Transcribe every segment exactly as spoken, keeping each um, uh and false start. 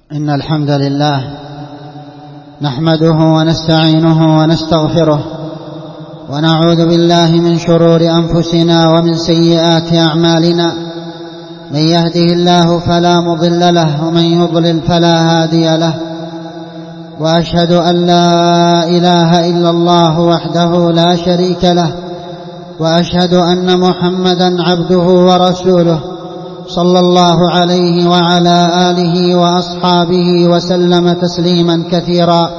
إن الحمد لله نحمده ونستعينه ونستغفره ونعوذ بالله من شرور أنفسنا ومن سيئات أعمالنا. من يهده الله فلا مضل له ومن يضلل فلا هادي له، وأشهد أن لا إله إلا الله وحده لا شريك له، وأشهد أن محمدا عبده ورسوله صلى الله عليه وعلى آله وأصحابه وسلم تسليما كثيرا.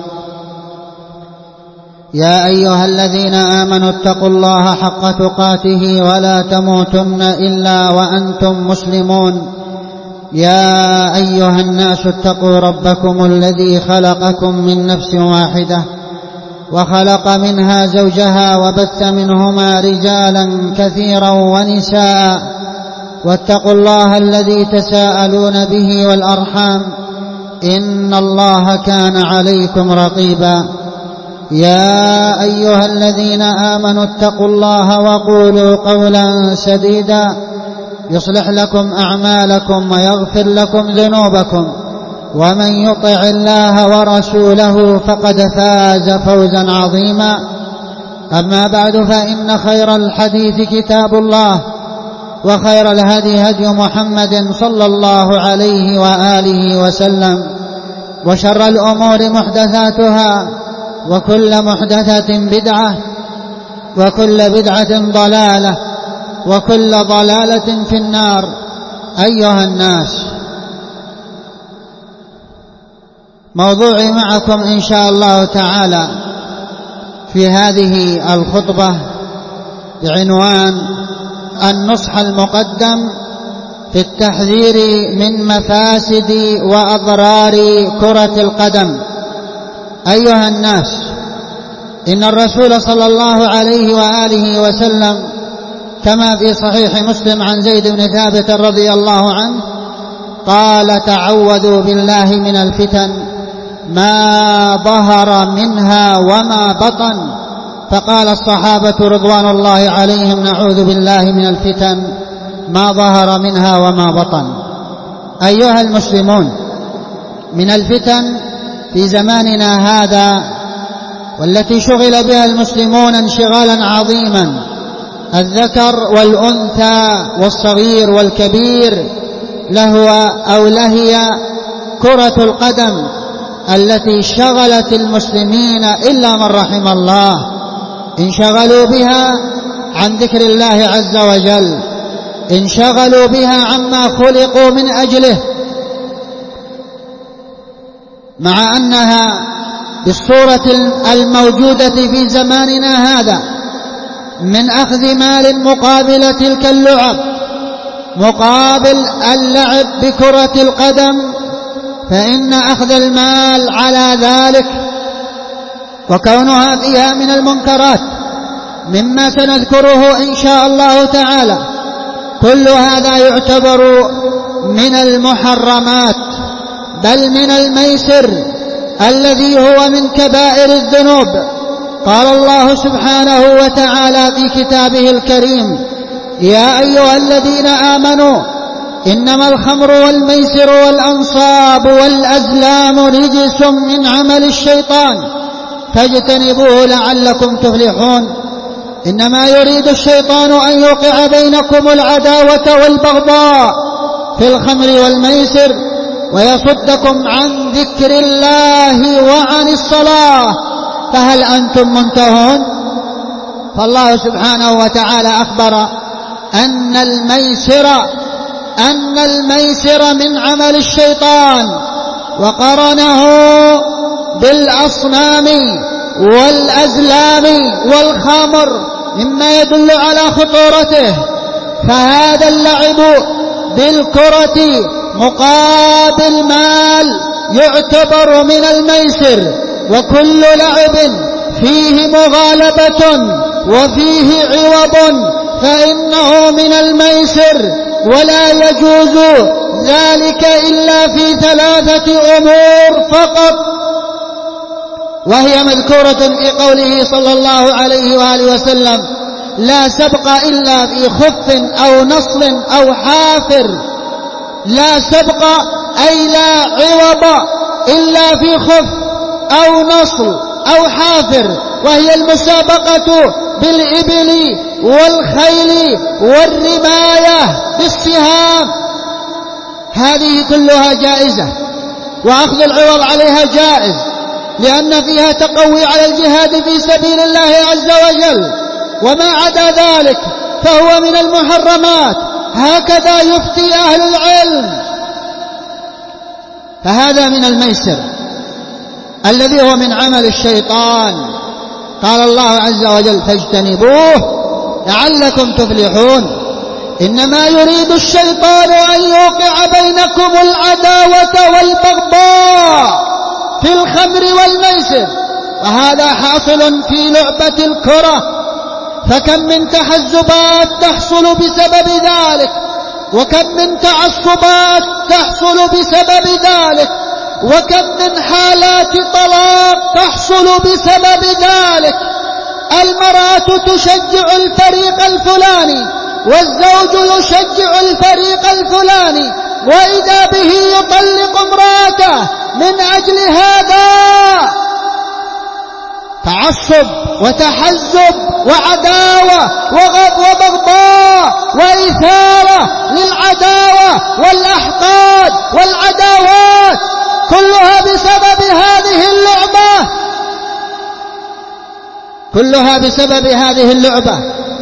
يا أيها الذين آمنوا اتقوا الله حق تقاته ولا تموتن إلا وأنتم مسلمون. يا أيها الناس اتقوا ربكم الذي خلقكم من نفس واحدة وخلق منها زوجها وبث منهما رجالا كثيرا ونساء، واتقوا الله الذي تساءلون به والأرحام إن الله كان عليكم رقيبا. يا أيها الذين آمنوا اتقوا الله وقولوا قولا سديدا يصلح لكم أعمالكم ويغفر لكم ذنوبكم، ومن يطع الله ورسوله فقد فاز فوزا عظيما. أما بعد، فإن خير الحديث كتاب الله، وخير الهدي هدي محمد صلى الله عليه وآله وسلم، وشر الأمور محدثاتها، وكل محدثة بدعة، وكل بدعة ضلالة، وكل ضلالة في النار. أيها الناس، موضوعي معكم إن شاء الله تعالى في هذه الخطبة بعنوان النصح المقدم في التحذير من مفاسد وأضرار كرة القدم. أيها الناس، إن الرسول صلى الله عليه وآله وسلم كما في صحيح مسلم عن زيد بن ثابت رضي الله عنه قال: تعوذوا بالله من الفتن ما ظهر منها وما بطن. فقال الصحابة رضوان الله عليهم: نعوذ بالله من الفتن ما ظهر منها وما بطن. أيها المسلمون، من الفتن في زماننا هذا والتي شغل بها المسلمون انشغالا عظيما، الذكر والأنثى والصغير والكبير، لهو أو لهي كرة القدم التي شغلت المسلمين إلا من رحم الله. انشغلوا بها عن ذكر الله عز وجل، انشغلوا بها عما خلقوا من أجله، مع أنها بالصورة الموجودة في زماننا هذا من أخذ مال مقابل تلك اللعب، مقابل اللعب بكرة القدم، فإن أخذ المال على ذلك وكونها فيها من المنكرات مما سنذكره إن شاء الله تعالى، كل هذا يعتبر من المحرمات، بل من الميسر الذي هو من كبائر الذنوب. قال الله سبحانه وتعالى في كتابه الكريم: يا أيها الذين آمنوا إنما الخمر والميسر والأنصاب والأزلام رجس من عمل الشيطان فاجتنبوه لعلكم تفلحون. إنما يريد الشيطان أن يوقع بينكم العداوة والبغضاء في الخمر والميسر ويصدكم عن ذكر الله وعن الصلاة فهل أنتم منتهون؟ فالله سبحانه وتعالى أخبر أن الميسر أن الميسر من عمل الشيطان، وقرنه بالأصنام والأزلام والخمر مما يدل على خطورته. فهذا اللعب بالكرة مقابل مال يعتبر من الميسر، وكل لعب فيه مغالبة وفيه عوض فإنه من الميسر، ولا يجوز ذلك إلا في ثلاثة أمور فقط، وهي مذكورة في قوله صلى الله عليه وآله وسلم: لا سبق إلا في خف أو نصل أو حافر. لا سبق أي لا عوض إلا في خف أو نصل أو حافر، وهي المسابقة بالإبل والخيل والرماية بالسهام. هذه كلها جائزة، وأخذ العوض عليها جائز، لأن فيها تقوي على الجهاد في سبيل الله عز وجل. وما عدا ذلك فهو من المحرمات، هكذا يفتي أهل العلم. فهذا من الميسر الذي هو من عمل الشيطان. قال الله عز وجل: فاجتنبوه لعلكم تفلحون. إنما يريد الشيطان أن يوقع بينكم العداوة والبغضاء في الخمر والميسر، وهذا حاصل في لعبة الكرة. فكم من تحزبات تحصل بسبب ذلك، وكم من تعصبات تحصل بسبب ذلك، وكم من حالات طلاق تحصل بسبب ذلك. المرأة تشجع الفريق الفلاني، والزوج يشجع الفريق الفلاني، وإذا به يطلق امرأته من أجل هذا. تعصب وتحزب وعداوة وبغضاء وإثارة للعداوة والأحقاد والعداوات، كلها بسبب هذه اللعبة، كلها بسبب هذه اللعبة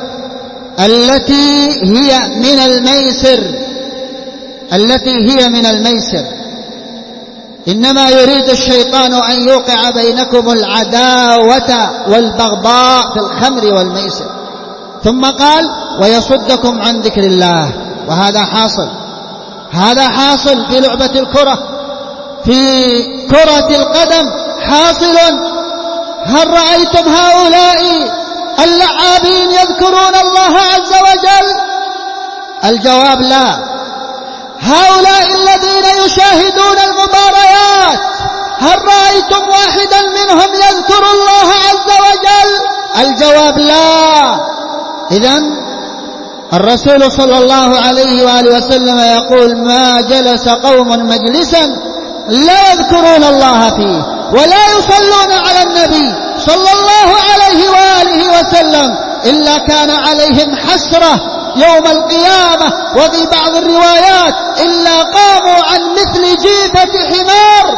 التي هي من الميسر، التي هي من الميسر. إنما يريد الشيطان أن يوقع بينكم العداوة والبغضاء في الخمر والميسر. ثم قال: ويصدكم عن ذكر الله. وهذا حاصل، هذا حاصل في لعبة الكرة، في كرة القدم حاصل. هل رأيتم هؤلاء اللعابين يذكرون الله عز وجل؟ الجواب لا. هؤلاء الذين يشاهدون المباريات، هل رأيتم واحدا منهم يذكر الله عز وجل؟ الجواب لا. إذن الرسول صلى الله عليه وآله وسلم يقول: ما جلس قوم مجلسا لا يذكرون الله فيه ولا يصلون على النبي صلى الله عليه وآله وسلم إلا كان عليهم حسرة يوم القيامة. وفي بعض الروايات: إلا قاموا عن مثل جيفة حمار.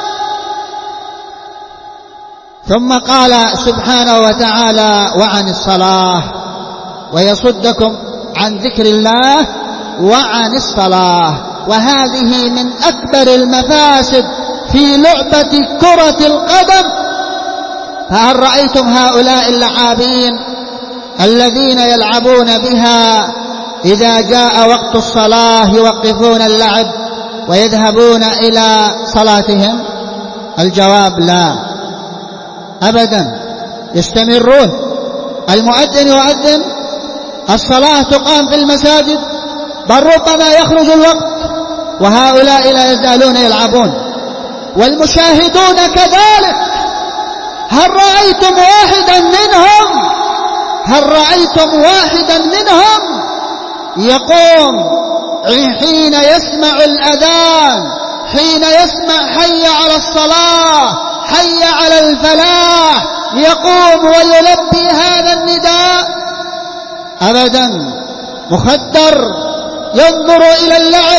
ثم قال سبحانه وتعالى: وعن الصلاة، ويصدكم عن ذكر الله وعن الصلاة. وهذه من أكبر المفاسد في لعبة كرة القدم. فهل رأيتم هؤلاء اللعابين الذين يلعبون بها إذا جاء وقت الصلاة يوقفون اللعب ويذهبون إلى صلاتهم؟ الجواب لا أبدا، يستمرون. المؤذن يؤذن، الصلاة تقام في المساجد، بل ربما يخرج الوقت وهؤلاء لا يزالون يلعبون. والمشاهدون كذلك. هل رأيتم واحدا منهم هل رأيتم واحدا منهم يقوم حين يسمع الأذان، حين يسمع حي على الصلاة، حي على الفلاح، يقوم ويلبي هذا النداء؟ أبدا. مخدر، ينظر إلى اللعب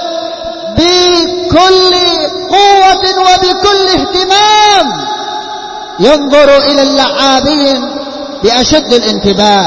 بكل قوة وبكل اهتمام، ينظر إلى اللعابين بأشد الانتباه.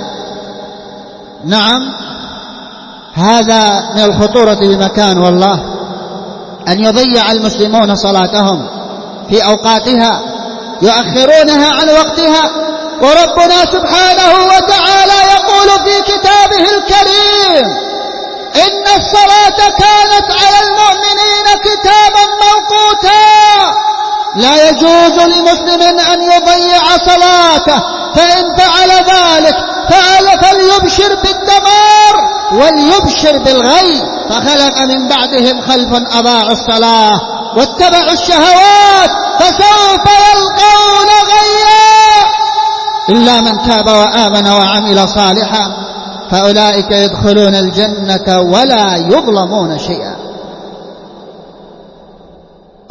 نعم، هذا من الخطورة بمكان والله، أن يضيع المسلمون صلاتهم في أوقاتها، يؤخرونها عن وقتها. وربنا سبحانه وتعالى يقول في كتابه الكريم: إن الصلاة كانت على المؤمنين كتابا موقوتا. لا يجوز لمسلم أن يضيع صلاته، فإن فعل ذلك فليبشر بالدمار وليبشر بالغي. فخلق من بعدهم خلف أضاعوا الصلاة واتبعوا الشهوات فسوف يلقون غيا. إلا من تاب وآمن وعمل صالحا فأولئك يدخلون الجنة ولا يظلمون شيئا.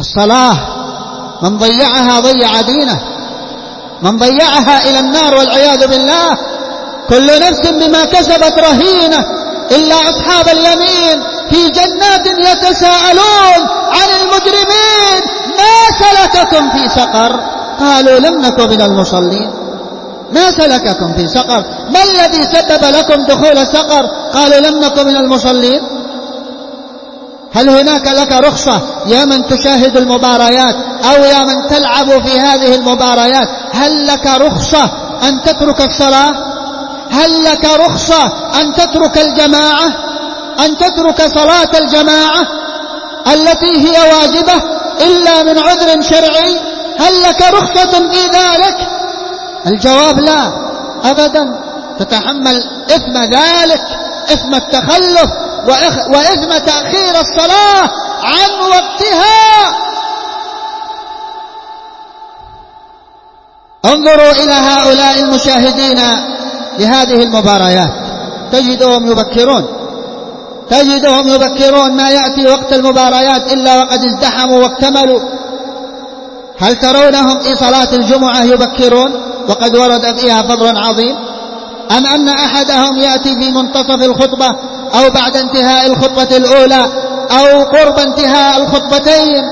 الصلاة من ضيعها ضيع دينه، من ضيعها إلى النار والعياذ بالله. كل نفس بما كسبت رهينة إلا أصحاب اليمين في جنات يتساءلون عن المجرمين ما سلككم في سقر قالوا لم نك من المصلين. ما سلككم في سقر؟ ما الذي سبب لكم دخول سقر؟ قالوا لم نك من المصلين. هل هناك لك رخصة يا من تشاهد المباريات أو يا من تلعب في هذه المباريات، هل لك رخصة أن تترك الصلاة؟ هل لك رخصة أن تترك الجماعة، أن تترك صلاة الجماعة التي هي واجبة إلا من عذر شرعي؟ هل لك رخصة في ذلك؟ الجواب لا أبدا. تتحمل إثم ذلك، إثم التخلف وإثم تأخير الصلاة عن وقتها. انظروا إلى هؤلاء المشاهدين لهذه المباريات، تجدهم يبكرون تجدهم يبكرون ما يأتي وقت المباريات إلا وقد ازدحموا واكتملوا. هل ترونهم في صلاة الجمعة يبكرون وقد ورد فيها فضل عظيم؟ أم أن أحدهم يأتي في منتصف الخطبة أو بعد انتهاء الخطبة الأولى أو قرب انتهاء الخطبتين؟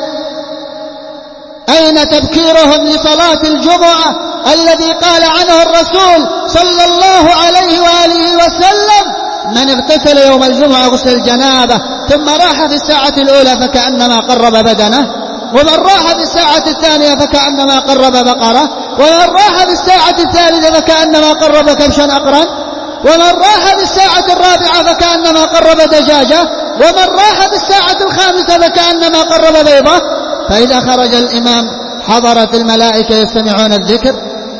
أين تبكيرهم لصلاة الجمعة الذي قال عنه الرسول صلى الله عليه وآله وسلم: من اغتسل يوم الجمعة غسل الجنابة ثم راح في الساعة الأولى فكأنما قرب بدنه، ومن راح في الساعة الثانية فكأنما قرب بقرة، ومن راح في الساعة الثالثة فكأنما قرب كبشا أقرن، ومن راح في الساعة الرابعة فكأنما قرب دجاجة، ومن راح في الساعة الخامسة فكأنما قرب بيضة. فإذا خرج الإمام حضرت الملائكة يستمعون الذكر.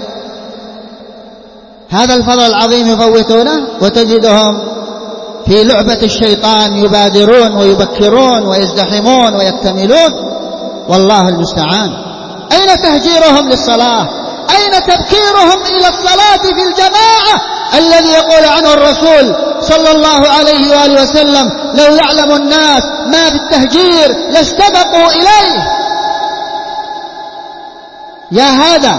هذا الفضل العظيم يفوتونه، وتجدهم في لعبة الشيطان يبادرون ويبكرون ويزدحمون ويكتملون، والله المستعان. أين تهجيرهم للصلاة؟ أين تبكيرهم إلى الصلاة في الجماعة الذي يقول عنه الرسول صلى الله عليه وآله وسلم: لو يعلم الناس ما في التهجير لاستبقوا إليه. يا هذا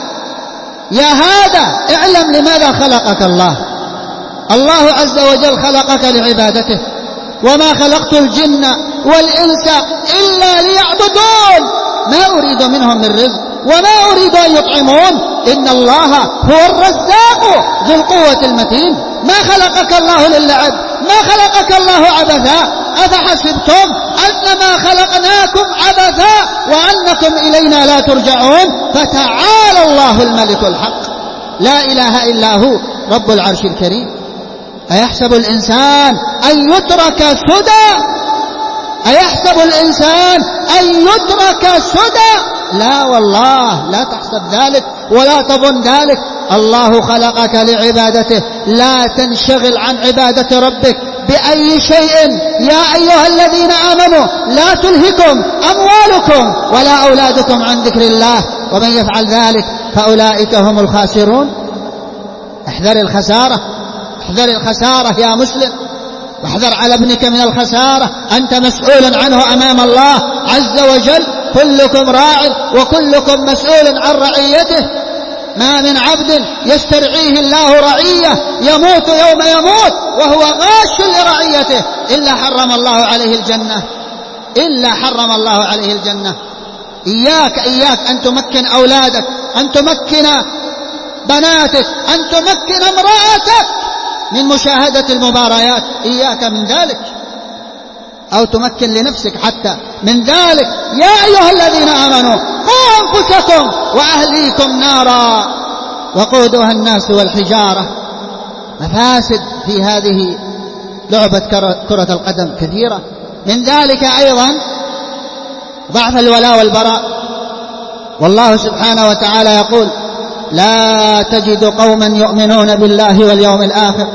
يا هذا اعلم لماذا خلقك الله. الله عز وجل خلقك لعبادته، وما خلقت الجن والإنس إلا ليعبدون، ما أريد منهم من رزق وما أريد أن يطعمون، إن الله هو الرزاق ذو القوة المتين. ما خلقك الله للعب، ما خلقك الله عبثا. أفحسبتم أنما خلقناكم عبثا وأنكم إلينا لا ترجعون. فتعالى الله الملك الحق لا إله إلا هو رب العرش الكريم. أيحسب الإنسان أن يترك سدى؟ أيحسب الإنسان أن يترك سدى؟ لا والله، لا تحسب ذلك ولا تظن ذلك. الله خلقك لعبادته، لا تنشغل عن عبادة ربك بأي شيء. يا أيها الذين آمنوا لا تلهكم أموالكم ولا أولادكم عن ذكر الله ومن يفعل ذلك فأولئك هم الخاسرون. احذر الخسارة، احذر الخسارة يا مسلم، واحذر على ابنك من الخسارة. أنت مسؤول عنه أمام الله عز وجل. كلكم راع وكلكم مسؤول عن رعيته. ما من عبد يسترعيه الله رعية يموت يوم يموت وهو غاش لرعيته إلا حرم الله عليه الجنة، إلا حرم الله عليه الجنة. إياك إياك أن تمكن أولادك، أن تمكن بناتك، أن تمكن امرأتك من مشاهدة المباريات، إياك من ذلك. أو تمكن لنفسك حتى من ذلك. يا أيها الذين آمنوا قوا أنفسكم وأهليكم نارا وقودها الناس والحجارة. مفاسد في هذه لعبة كرة القدم كثيرة. من ذلك أيضا ضعف الولاء والبراء. والله سبحانه وتعالى يقول: لا تجد قوما يؤمنون بالله واليوم الآخر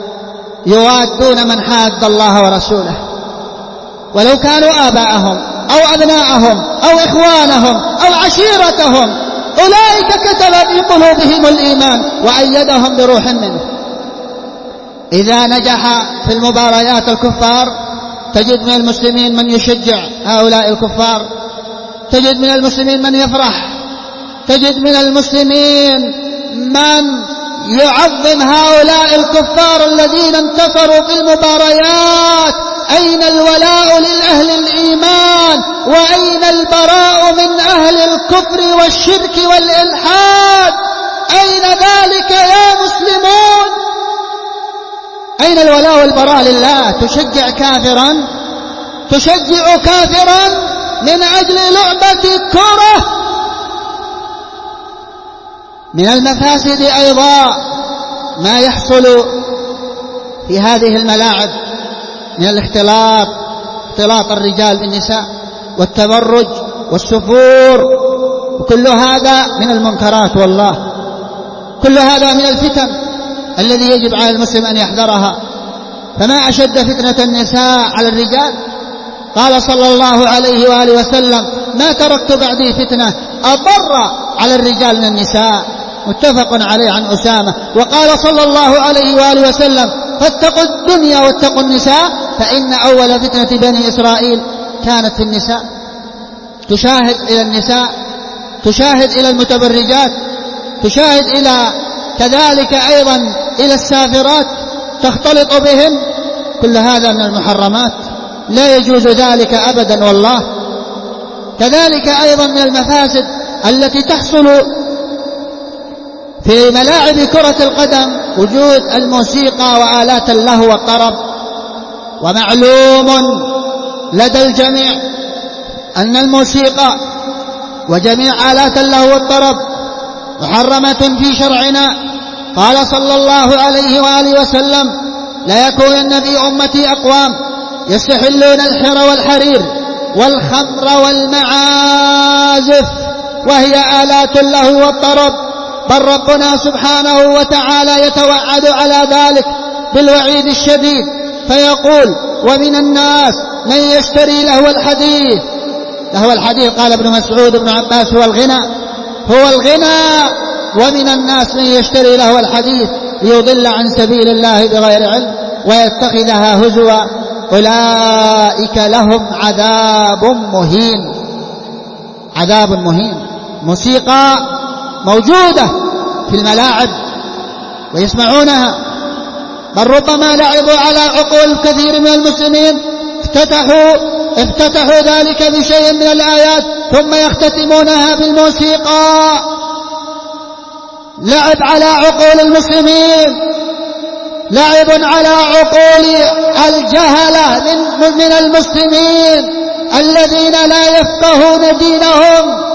يوادون من حاد الله ورسوله ولو كانوا آباءهم أو أبناءهم أو إخوانهم أو عشيرتهم أولئك كتب في قلوبهم الإيمان وأيدهم بروح منه. إذا نجح في المباريات الكفار تجد من المسلمين من يشجع هؤلاء الكفار تجد من المسلمين من يفرح، تجد من المسلمين من يعظم هؤلاء الكفار الذين انتصروا في المباريات. أين الولاء للأهل الإيمان؟ وأين البراء من أهل الكفر والشرك والإلحاد؟ أين ذلك يا مسلمون؟ أين الولاء والبراء لله؟ تشجع كافرا، تشجع كافرا من أجل لعبة كرة. من المفاسد أيضا ما يحصل في هذه الملاعب من الاختلاط، اختلاط الرجال بالنساء والتبرج والسفور، وكل هذا من المنكرات، والله كل هذا من الفتن الذي يجب على المسلم أن يحذرها. فما أشد فتنة النساء على الرجال؟ قال صلى الله عليه وآله وسلم: ما تركت بعدي فتنة أضر على الرجال من النساء، متفق عليه عن أسامة. وقال صلى الله عليه وآله وسلم: فاتقوا الدنيا واتقوا النساء، فإن أول فتنة بني إسرائيل كانت في النساء. تشاهد إلى النساء، تشاهد إلى المتبرجات، تشاهد إلى كذلك أيضا إلى السافرات، تختلط بهن، كل هذا من المحرمات، لا يجوز ذلك أبدا والله. كذلك أيضا من المفاسد التي تحصل في ملاعب كرة القدم وجود الموسيقى وآلات اللهو والطرب. ومعلوم لدى الجميع أن الموسيقى وجميع آلات اللهو والطرب محرمة في شرعنا. قال صلى الله عليه وآله وسلم: لا يكونن في أمتي أقوام يستحلون الحر والحرير والخمر والمعازف وهي آلات اللهو والطرب، بل ربنا سبحانه وتعالى يتوعد على ذلك بالوعيد الشديد فيقول: ومن الناس من يشتري لهو الحديث. لهو الحديث قال ابن مسعود ابن عباس هو الغنى، هو الغنى. ومن الناس من يشتري لهو الحديث ليضل عن سبيل الله بغير علم ويتخذها هزوا، أولئك لهم عذاب مهين. عذاب مهين. موسيقى موجودة في الملاعب ويسمعونها، بل ربما لعبوا على عقول كثير من المسلمين، افتتحوا افتتحوا ذلك بشيء من الآيات ثم يختتمونها بالموسيقى. لعب على عقول المسلمين، لعب على عقول الجهلة من المسلمين الذين لا يفقهون دينهم.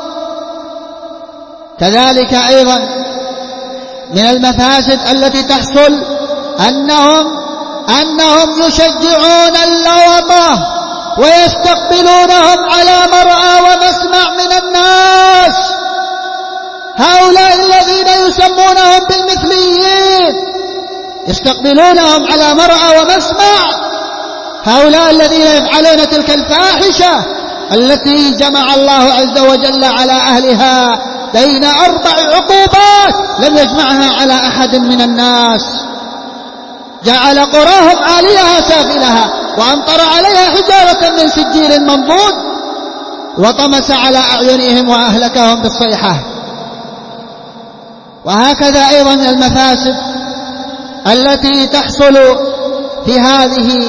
كذلك أيضا من المفاسد التي تحصل أنهم أنهم يشجعون اللواطة ويستقبلونهم على مرأى ومسمع من الناس. هؤلاء الذين يسمونهم بالمثليين يستقبلونهم على مرأى ومسمع، هؤلاء الذين يفعلون تلك الفاحشة التي جمع الله عز وجل على أهلها بين أربع عقوبات لم يجمعها على أحد من الناس. جعل قراهم عاليها سافلها وأمطر عليها حجارة من سجيل منضود وطمس على أعينهم وأهلكهم بالصيحة. وهكذا أيضا من المفاسد التي تحصل في هذه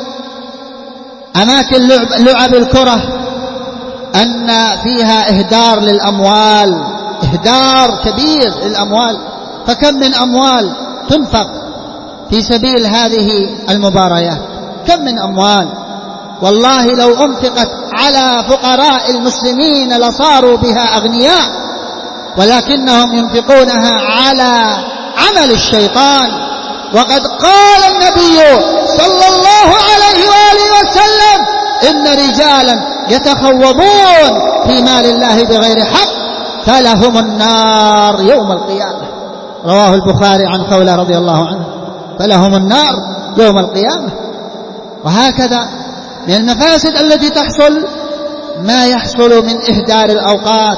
أماكن لعب, لعب الكرة أن فيها إهدار للأموال، إهدار كبير للأموال. فكم من أموال تنفق في سبيل هذه المباريات، كم من أموال والله لو أنفقت على فقراء المسلمين لصاروا بها أغنياء، ولكنهم ينفقونها على عمل الشيطان. وقد قال النبي صلى الله عليه وآله وسلم: إن رجالا يتخوضون في مال الله بغير حق فلهم النار يوم القيامة. رواه البخاري عن خولة رضي الله عنه، فلهم النار يوم القيامة. وهكذا من المفاسد التي تحصل ما يحصل من إهدار الأوقات،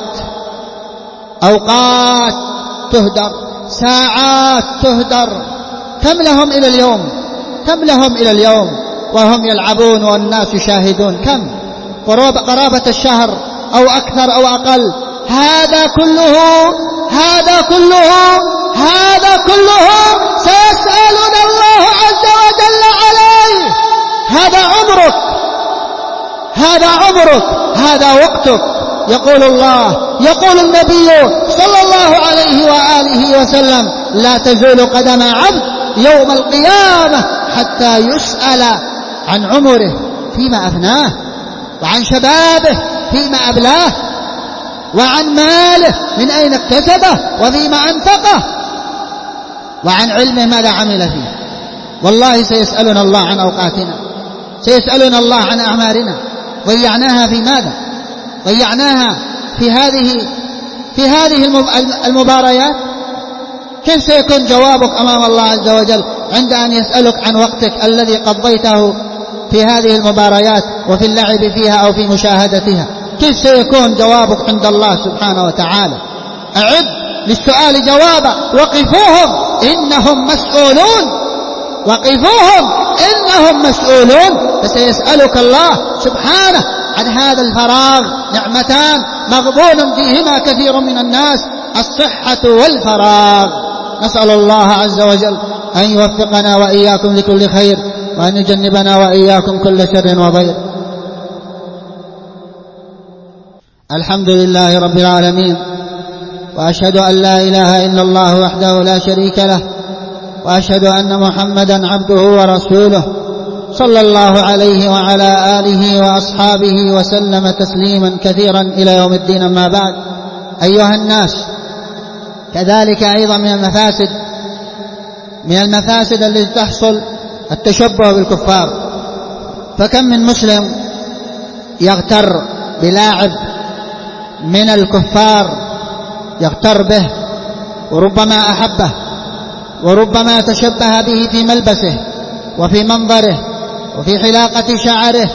أوقات تهدر، ساعات تهدر. كم لهم إلى اليوم، كم لهم إلى اليوم وهم يلعبون والناس يشاهدون، كم قرابة الشهر أو أكثر أو أقل. هذا كله هذا كله هذا كله سيسألنا الله عز وجل عليه. هذا عمرك، هذا عمرك، هذا وقتك. يقول الله، يقول النبي صلى الله عليه وآله وسلم: لا تزول قدم عبد يوم القيامة حتى يسأل عن عمره فيما أفناه، وعن شبابه فيما أبلاه، وعن ماله من أين اكتسبه وفيما أنفقه، وعن علمه ماذا عمل فيه. والله سيسألنا الله عن أوقاتنا، سيسألنا الله عن أعمارنا. ضيعناها في ماذا؟ ضيعناها في هذه في هذه المباريات. كيف سيكون جوابك أمام الله عز وجل عند أن يسألك عن وقتك الذي قضيته في هذه المباريات وفي اللعب فيها أو في مشاهدتها؟ كيف سيكون جوابك عند الله سبحانه وتعالى؟ أعد للسؤال جوابا. وقفوهم إنهم مسؤولون، وقفوهم إنهم مسؤولون. فسيسألك الله سبحانه عن هذا الفراغ. نعمتان مغبون فيهما كثير من الناس: الصحة والفراغ. نسأل الله عز وجل أن يوفقنا وإياكم لكل خير، وأن يجنبنا وإياكم كل شر وضير. الحمد لله رب العالمين، وأشهد أن لا إله إلا الله وحده لا شريك له، وأشهد أن محمدا عبده ورسوله صلى الله عليه وعلى آله وأصحابه وسلم تسليما كثيرا إلى يوم الدين. أما بعد، أيها الناس، كذلك أيضا من المفاسد من المفاسد التي تحصل التشبه بالكفار. فكم من مسلم يغتر بلاعب من الكفار، يغتر به، وربما أحبه، وربما تشبه به في ملبسه وفي منظره وفي حلاقة شعره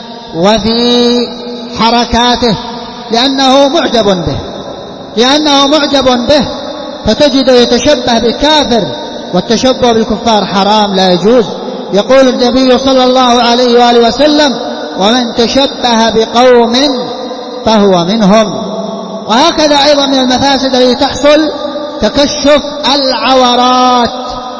وفي حركاته، لأنه معجب به لأنه معجب به فتجد يتشبه بكافر. والتشبه بالكفار حرام، لا يجوز. يقول النبي صلى الله عليه وآله وسلم: ومن تشبه بقوم فهو منهم. وهكذا أيضا من المفاسد التي تحصل تكشف العورات.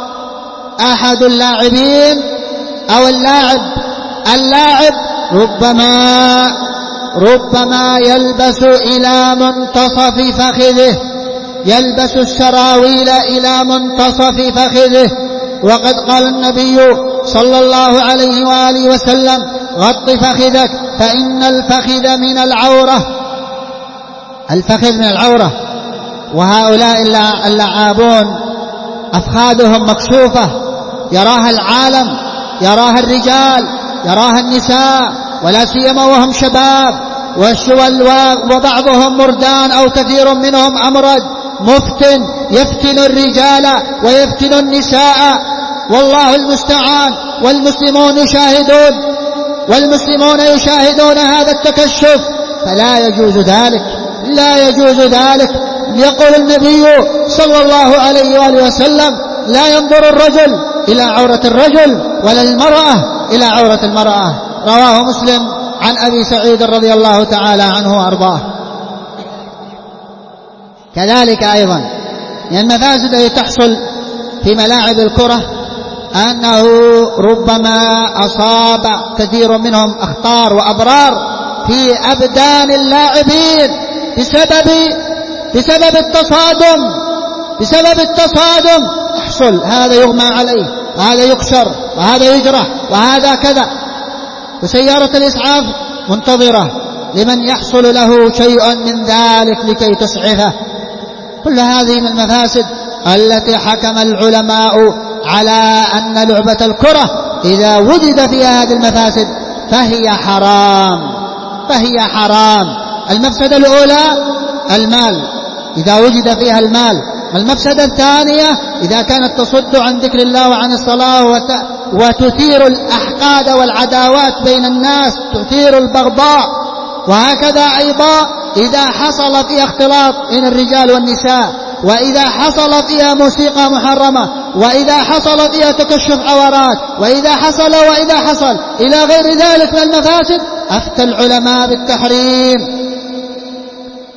أحد اللاعبين أو اللاعب اللاعب ربما ربما يلبس إلى منتصف فخذه، يلبس السراويل إلى منتصف فخذه. وقد قال النبي صلى الله عليه وآله وسلم: غط فخذك فإن الفخذ من العورة. الفخذ من العورة. وهؤلاء اللعابون أفخاذهم مكشوفة، يراها العالم، يراها الرجال، يراها النساء، ولا سيما وهم شباب، وبعضهم مردان أو كثير منهم أمرد مفتن يفتن الرجال ويفتن النساء، والله المستعان. والمسلمون يشاهدون والمسلمون يشاهدون هذا التكشف، فلا يجوز ذلك، لا يجوز ذلك. يقول النبي صلى الله عليه وآله وسلم: لا ينظر الرجل إلى عورة الرجل ولا المرأة إلى عورة المرأة. رواه مسلم عن أبي سعيد رضي الله تعالى عنه وأرضاه. كذلك أيضا من المفاسد التي تحصل في ملاعب الكرة أنه ربما أصاب كثير منهم أخطار وأضرار في أبدان اللاعبين بسبب بسبب التصادم بسبب التصادم يحصل هذا يغمى عليه، وهذا يكسر، وهذا يجرح، وهذا كذا، وسيارة الإسعاف منتظرة لمن يحصل له شيء من ذلك لكي تسعفه. كل هذه من المفاسد التي حكم العلماء على أن لعبة الكرة إذا وجد فيها هذه المفاسد فهي حرام فهي حرام. المفسدة الأولى المال، إذا وجد فيها المال. المفسدة الثانية إذا كانت تصد عن ذكر الله وعن الصلاة وتثير الأحقاد والعداوات بين الناس، تثير البغضاء. وهكذا أيضا إذا حصل فيها اختلاط بين الرجال والنساء، وإذا حصل فيها موسيقى محرمة، وإذا حصل فيها تكشف عورات، وإذا حصل وإذا حصل إلى غير ذلك من المفاسد، أفتى العلماء بالتحريم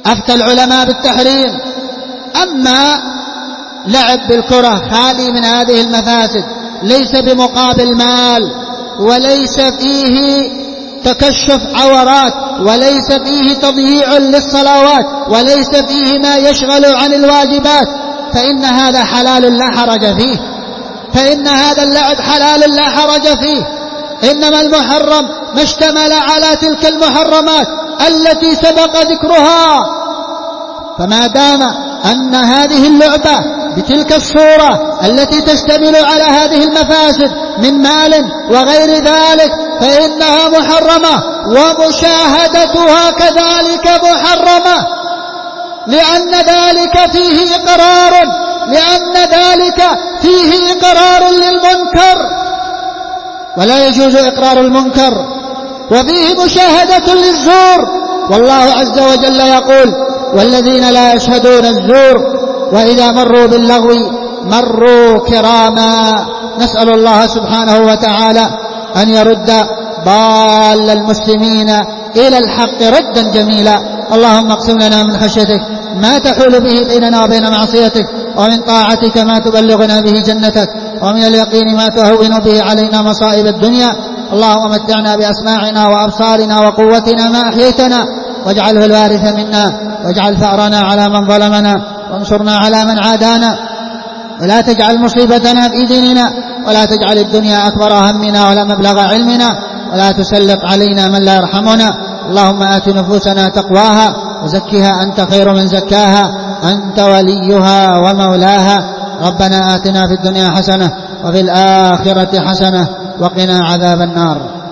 أفتى العلماء بالتحريم. أما لعب بالكرة خالي من هذه المفاسد، ليس بمقابل مال، وليس فيه تكشف عورات، وليس فيه تضييع للصلوات، وليس فيه ما يشغل عن الواجبات، فإن هذا حلال لا حرج فيه، فإن هذا اللعب حلال لا حرج فيه. إنما المحرم ما اشتمل على تلك المحرمات التي سبق ذكرها. فما دام أن هذه اللعبة بتلك الصورة التي تشتمل على هذه المفاسد من مال وغير ذلك فإنها محرمة، ومشاهدتها كذلك محرمة، لأن ذلك فيه إقرار لأن ذلك فيه إقرار للمنكر، ولا يجوز إقرار المنكر، وفيه مشاهدة للزور. والله عز وجل يقول: والذين لا يشهدون الزور وإذا مروا باللغو مروا كراما. نسأل الله سبحانه وتعالى أن يرد ضال المسلمين إلى الحق ردا جميلا. اللهم اقسم لنا من خشيتك ما تحول به بيننا وبين معصيتك، ومن طاعتك ما تبلغنا به جنتك، ومن اليقين ما تهون به علينا مصائب الدنيا. اللهم متعنا بأسماعنا وأبصارنا وقوتنا ما أحييتنا، واجعله الوارث منا، واجعل ثأرنا على من ظلمنا، وانصرنا على من عادانا، ولا تجعل مصيبتنا في ديننا، ولا تجعل الدنيا أكبر همنا ولا مبلغ علمنا، ولا تسلط علينا من لا يرحمنا. اللهم آت نفوسنا تقواها وزكها أنت خير من زكاها، أنت وليها ومولاها. ربنا آتنا في الدنيا حسنة وفي الآخرة حسنة وقنا عذاب النار.